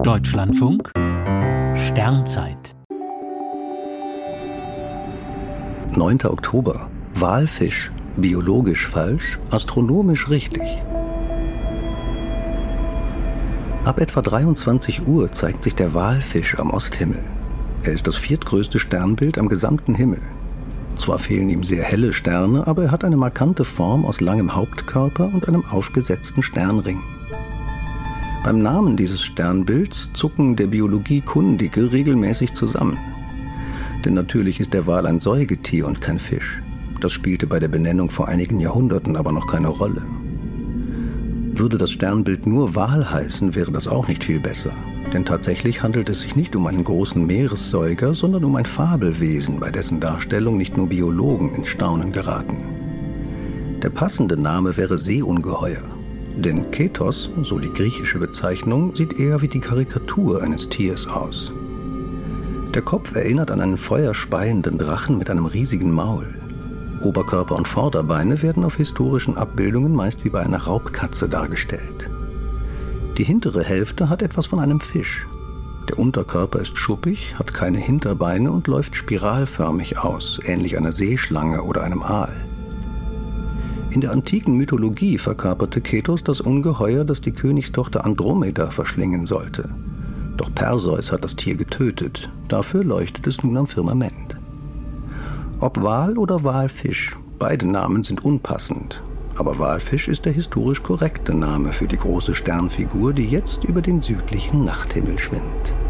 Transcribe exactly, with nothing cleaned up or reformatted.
Deutschlandfunk Sternzeit neunter Oktober. Walfisch. Biologisch falsch, astronomisch richtig. Ab etwa dreiundzwanzig Uhr zeigt sich der Walfisch am Osthimmel. Er ist das viertgrößte Sternbild am gesamten Himmel. Zwar fehlen ihm sehr helle Sterne, aber er hat eine markante Form aus langem Hauptkörper und einem aufgesetzten Sternring. Beim Namen dieses Sternbilds zucken der Biologie Kundige regelmäßig zusammen. Denn natürlich ist der Wal ein Säugetier und kein Fisch. Das spielte bei der Benennung vor einigen Jahrhunderten aber noch keine Rolle. Würde das Sternbild nur Wal heißen, wäre das auch nicht viel besser. Denn tatsächlich handelt es sich nicht um einen großen Meeressäuger, sondern um ein Fabelwesen, bei dessen Darstellung nicht nur Biologen ins Staunen geraten. Der passende Name wäre Seeungeheuer. Denn Ketos, so die griechische Bezeichnung, sieht eher wie die Karikatur eines Tiers aus. Der Kopf erinnert an einen feuerspeienden Drachen mit einem riesigen Maul. Oberkörper und Vorderbeine werden auf historischen Abbildungen meist wie bei einer Raubkatze dargestellt. Die hintere Hälfte hat etwas von einem Fisch. Der Unterkörper ist schuppig, hat keine Hinterbeine und läuft spiralförmig aus, ähnlich einer Seeschlange oder einem Aal. In der antiken Mythologie verkörperte Ketos das Ungeheuer, das die Königstochter Andromeda verschlingen sollte. Doch Perseus hat das Tier getötet, dafür leuchtet es nun am Firmament. Ob Wal oder Walfisch, beide Namen sind unpassend. Aber Walfisch ist der historisch korrekte Name für die große Sternfigur, die jetzt über den südlichen Nachthimmel schwimmt.